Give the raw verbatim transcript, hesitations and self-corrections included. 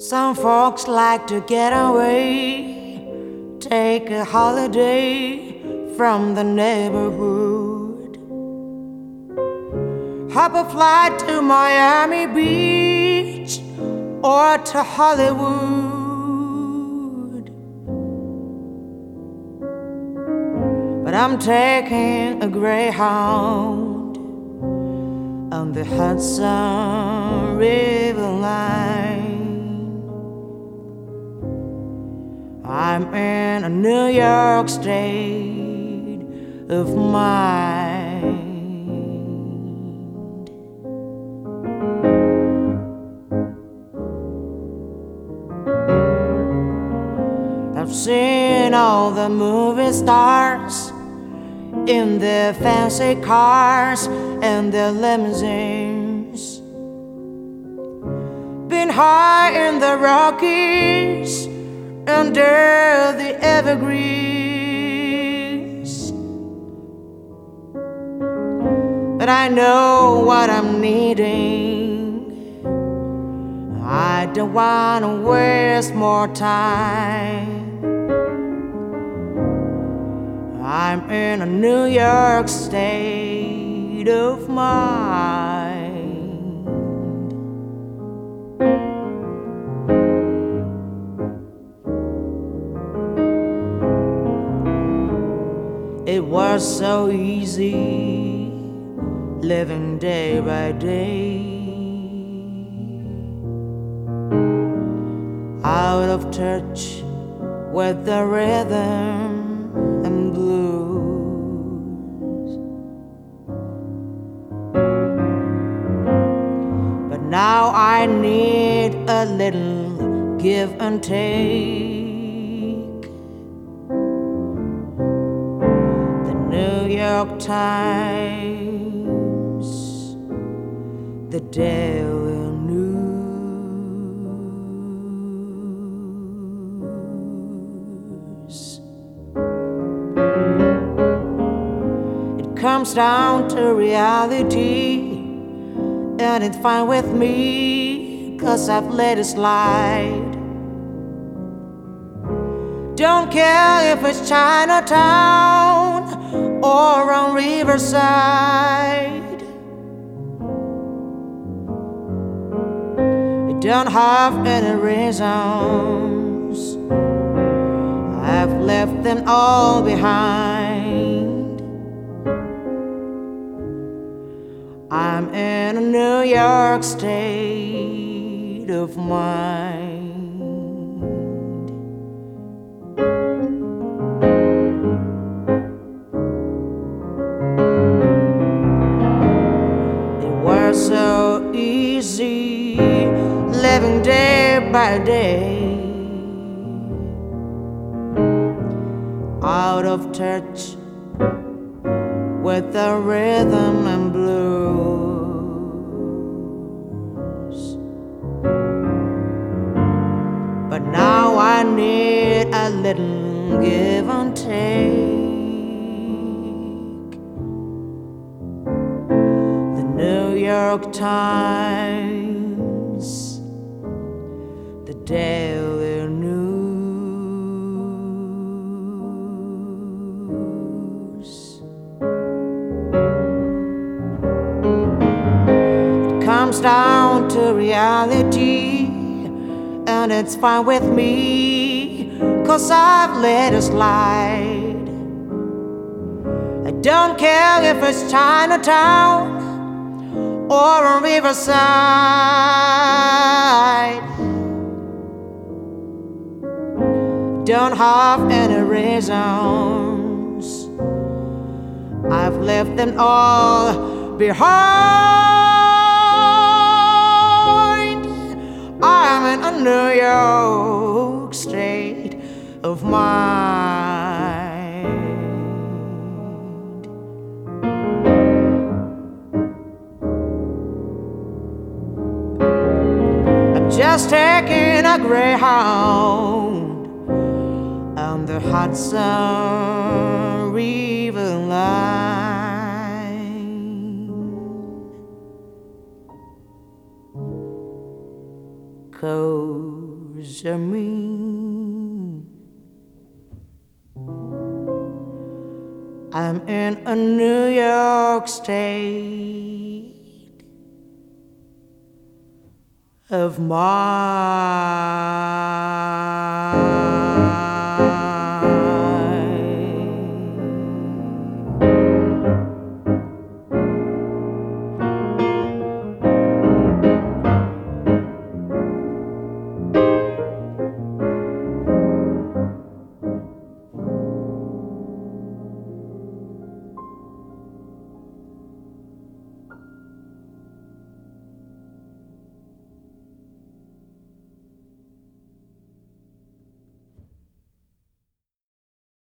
Some folks like to get away, take a holiday from the neighborhood. Hop a flight to Miami Beach or to Hollywood. But I'm taking a Greyhound on the Hudson River line. I'm in a New York state of mind. I've seen all the movie stars in their fancy cars and their limousines. Been high in the Rockies under the evergreens. But I know what I'm needing. I don't want to waste more time. I'm in a New York state of mind. It was so easy living day by day, out of touch with the rhythm and blues. But now I need a little give and take. New York Times, the Daily News. It comes down to reality, and it's fine with me, 'cause I've let it slide. Don't care if it's Chinatown or on Riverside. I don't have any reasons. I've left them all behind. I'm in a New York state of mind. So easy living day by day, out of touch with the rhythm and blues. But now I need a little give and take. New York Times, the Daily News. It comes down to reality, and it's fine with me, 'cause I've let it slide. I don't care if it's Chinatown or on Riverside. Don't have any reasons. I've left them all behind. I'm in a New York state of mind. Just taking a Greyhound on the Hudson River line. Cold yours and me. I'm in a New York state of mind.